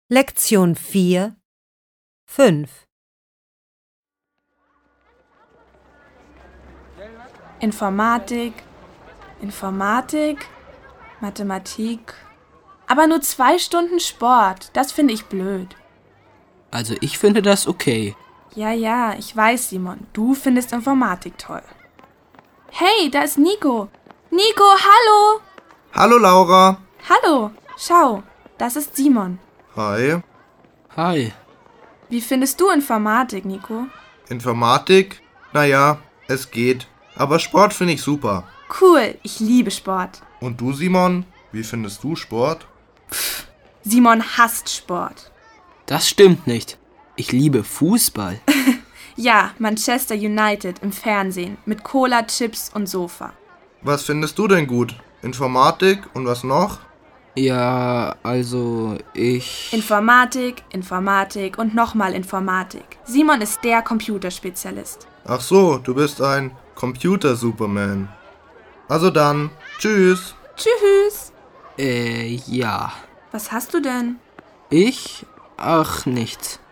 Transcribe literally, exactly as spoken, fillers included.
Lektion vier, fünf. Informatik, Informatik, Mathematik. Aber nur zwei Stunden Sport, das finde ich blöd. Also ich finde das okay. Ja, ja, ich weiß, Simon, du findest Informatik toll. Hey, da ist Nico. Nico, hallo! Hallo Laura. Hallo, schau, das ist Simon. Hi. Hi. Wie findest du Informatik, Nico? Informatik? Naja, es geht. Aber Sport finde ich super. Cool, ich liebe Sport. Und du, Simon? Wie findest du Sport? Simon hasst Sport. Das stimmt nicht. Ich liebe Fußball. Ja, Manchester United im Fernsehen mit Cola, Chips und Sofa. Was findest du denn gut? Informatik und was noch? Ja, also ich... Informatik, Informatik und nochmal Informatik. Simon ist der Computerspezialist. Ach so, du bist ein Computer-Superman. Also dann, tschüss. Tschüss. Äh, ja. Was hast du denn? Ich? Ach, nichts.